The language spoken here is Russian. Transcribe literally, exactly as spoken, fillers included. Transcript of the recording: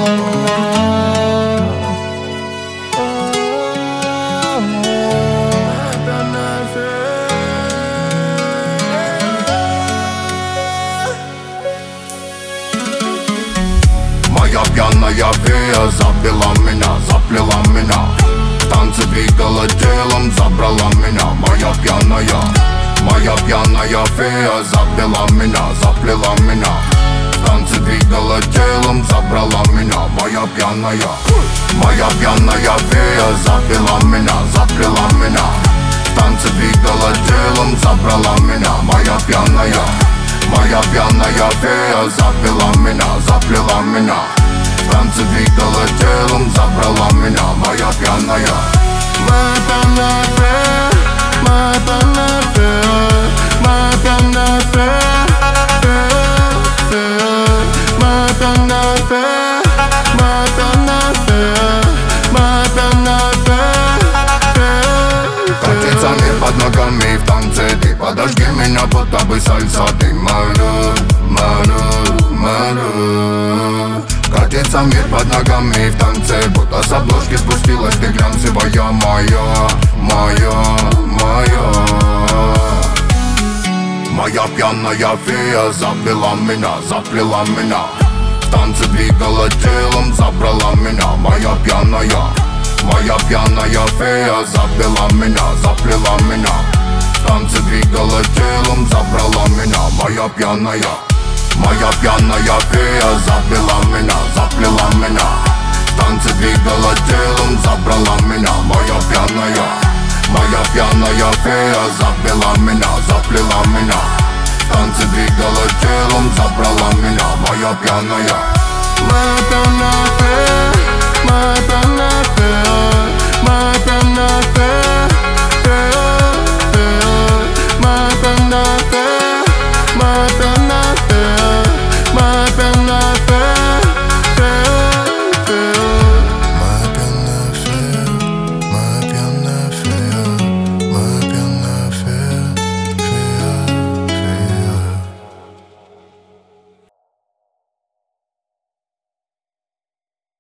Моя пьяная фея запила меня, заплела меня, в танце двигала телом, забрала меня. Моя пьяная, моя пьяная фея запила меня, заплела меня, в танце двигала телом, забрала меня. Моя пьяная, моя пьяная фея запила меня, заплела меня, в танце двигала телом, забрала меня. Моя пьяная, моя пьяная фея запила меня, заплела меня, в танце двигала телом, забрала меня. Моя пьяная, моя пьяная фея, моя пьяная фея, моя пьяная фея, фея, моя пьяная фея, моя пьяная фея, моя пьяная фея. Катится мир под ногами в танце, ты подожди меня, будто бы сальса. Ты моя, моя, моя. Катится мир под ногами в танце, будто с обложки спустилась ты глянцевая. Моя, моя, моя. Моя пьяная фея запила меня, заплела меня, в танце двигала телом, забрала меня. Моя пьяная, моя пьяная фея запила меня, заплела меня, в танце двигала телом, забрала меня. Моя пьяная, моя пьяная фея запила меня, заплела меня, в танце двигала телом, забрала меня. Моя пьяная, моя пьяная фея запила меня, заплела меня, в танце двигала телом, забрала меня. Моя пьяная, моя пьяная.